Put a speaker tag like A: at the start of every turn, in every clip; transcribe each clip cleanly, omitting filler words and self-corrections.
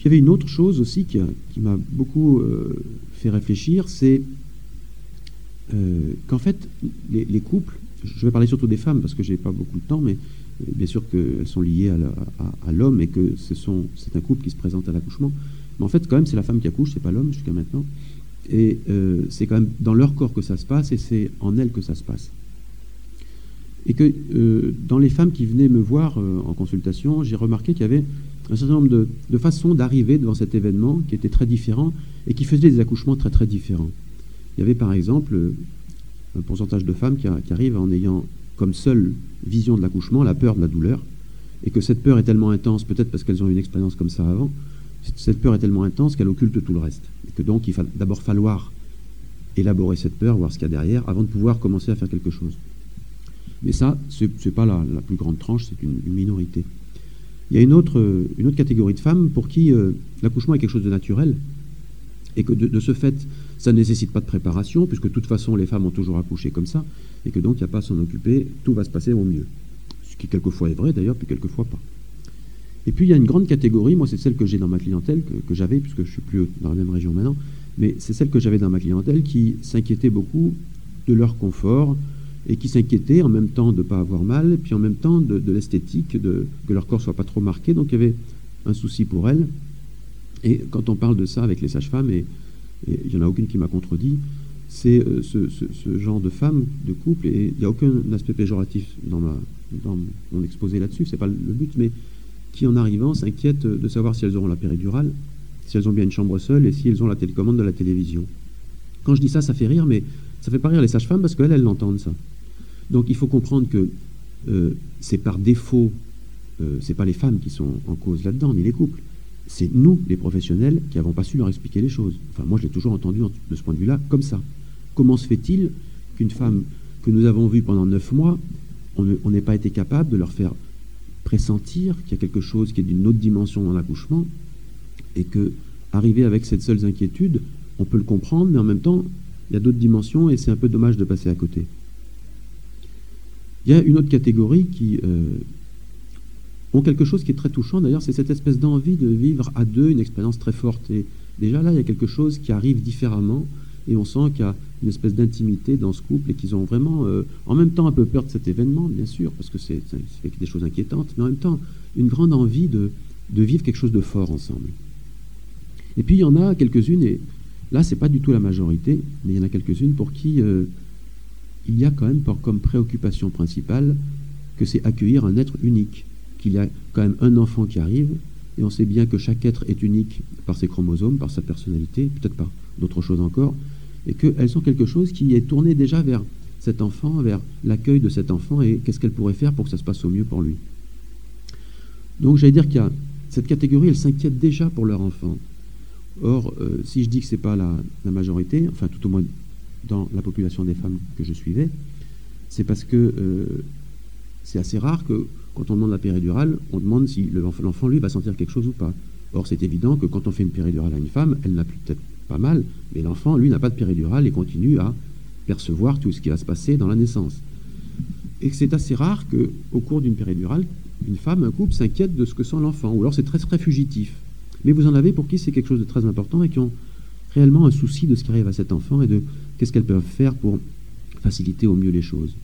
A: Puis il y avait une autre chose aussi qui m'a beaucoup fait réfléchir, c'est qu'en fait, les couples, je vais parler surtout des femmes parce que j'ai pas beaucoup de temps, mais bien sûr qu'elles sont liées à l'homme et que c'est un couple qui se présente à l'accouchement. Mais en fait, quand même, c'est la femme qui accouche, c'est pas l'homme jusqu'à maintenant. Et c'est quand même dans leur corps que ça se passe et c'est en elles que ça se passe. Et que dans les femmes qui venaient me voir en consultation, j'ai remarqué qu'il y avait un certain nombre de façons d'arriver devant cet événement qui étaient très différents et qui faisaient des accouchements très très différents. Il y avait par exemple un pourcentage de femmes qui arrivent en ayant comme seule vision de l'accouchement la peur de la douleur, et que cette peur est tellement intense, peut-être parce qu'elles ont eu une expérience comme ça avant, cette peur est tellement intense qu'elle occulte tout le reste. Et que donc il va d'abord falloir élaborer cette peur, voir ce qu'il y a derrière, avant de pouvoir commencer à faire quelque chose. Mais ça, c'est pas la plus grande tranche, c'est une minorité. Il y a une autre catégorie de femmes pour qui l'accouchement est quelque chose de naturel, et que de ce fait, ça ne nécessite pas de préparation, puisque de toute façon, les femmes ont toujours accouché comme ça, et que donc il n'y a pas à s'en occuper, tout va se passer au mieux. Ce qui quelquefois est vrai d'ailleurs, puis quelquefois pas. Et puis il y a une grande catégorie, moi c'est celle que j'ai dans ma clientèle, que j'avais, puisque je ne suis plus dans la même région maintenant, mais c'est celle que j'avais dans ma clientèle qui s'inquiétait beaucoup de leur confort, et qui s'inquiétait en même temps de ne pas avoir mal, et puis en même temps de l'esthétique, que leur corps ne soit pas trop marqué, donc il y avait un souci pour elles. Et quand on parle de ça avec les sages-femmes, et il n'y en a aucune qui m'a contredit, c'est ce genre de femmes, de couple, et il n'y a aucun aspect péjoratif dans mon exposé là-dessus, c'est pas le but, mais qui en arrivant s'inquiètent de savoir si elles auront la péridurale, si elles ont bien une chambre seule, et si elles ont la télécommande de la télévision. Quand je dis ça, ça fait rire, mais ça fait pas rire les sages-femmes parce qu'elles l'entendent ça. Donc il faut comprendre que c'est par défaut, c'est pas les femmes qui sont en cause là-dedans, ni les couples. C'est nous, les professionnels, qui n'avons pas su leur expliquer les choses. Enfin, moi, je l'ai toujours entendu de ce point de vue-là, comme ça. Comment se fait-il qu'une femme que nous avons vue pendant 9 mois, on n'ait pas été capable de leur faire pressentir qu'il y a quelque chose qui est d'une autre dimension dans l'accouchement, et que, arriver avec cette seule inquiétude, on peut le comprendre, mais en même temps, il y a d'autres dimensions, et c'est un peu dommage de passer à côté. Il y a une autre catégorie qui ont quelque chose qui est très touchant, d'ailleurs, c'est cette espèce d'envie de vivre à deux une expérience très forte. Et déjà là, il y a quelque chose qui arrive différemment, et on sent qu'il y a une espèce d'intimité dans ce couple, et qu'ils ont vraiment, en même temps, un peu peur de cet événement, bien sûr, parce que c'est des choses inquiétantes, mais en même temps, une grande envie de vivre quelque chose de fort ensemble. Et puis, il y en a quelques-unes, et là, c'est pas du tout la majorité, mais il y en a quelques-unes pour qui il y a quand même comme préoccupation principale que c'est accueillir un être unique, qu'il y a quand même un enfant qui arrive, et on sait bien que chaque être est unique par ses chromosomes, par sa personnalité, peut-être par d'autres choses encore, et qu'elles sont quelque chose qui est tourné déjà vers cet enfant, vers l'accueil de cet enfant, et qu'est-ce qu'elle pourrait faire pour que ça se passe au mieux pour lui. Donc j'allais dire qu'il y a cette catégorie, elle s'inquiète déjà pour leur enfant. Or, si je dis que ce n'est pas la majorité, enfin tout au moins dans la population des femmes que je suivais, c'est parce que c'est assez rare que quand on demande la péridurale, on demande si l'enfant, lui, va sentir quelque chose ou pas. Or, c'est évident que quand on fait une péridurale à une femme, elle n'a peut-être pas mal, mais l'enfant, lui, n'a pas de péridurale et continue à percevoir tout ce qui va se passer dans la naissance. Et c'est assez rare qu'au cours d'une péridurale, une femme, un couple, s'inquiète de ce que sent l'enfant, ou alors c'est très, très fugitif. Mais vous en avez pour qui c'est quelque chose de très important et qui ont réellement un souci de ce qui arrive à cet enfant et de qu'est-ce qu'elles peuvent faire pour faciliter au mieux les choses.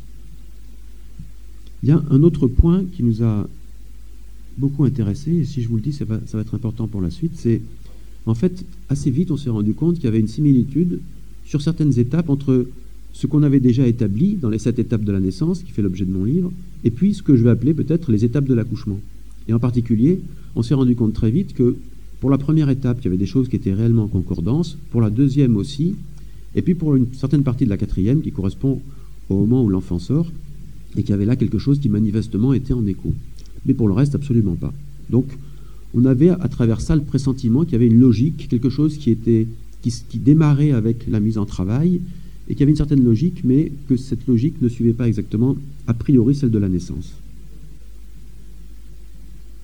A: Il y a un autre point qui nous a beaucoup intéressés, et si je vous le dis, ça va être important pour la suite, c'est en fait, assez vite, on s'est rendu compte qu'il y avait une similitude sur certaines étapes entre ce qu'on avait déjà établi dans les 7 étapes de la naissance, qui fait l'objet de mon livre, et puis ce que je vais appeler peut-être les étapes de l'accouchement. Et en particulier, on s'est rendu compte très vite que pour la première étape, il y avait des choses qui étaient réellement en concordance, pour la deuxième aussi, et puis pour une certaine partie de la quatrième qui correspond au moment où l'enfant sort, et qu'il y avait là quelque chose qui manifestement était en écho. Mais pour le reste, absolument pas. Donc, on avait à travers ça le pressentiment qu'il y avait une logique, quelque chose qui démarrait avec la mise en travail, et qu'il y avait une certaine logique, mais que cette logique ne suivait pas exactement, a priori, celle de la naissance.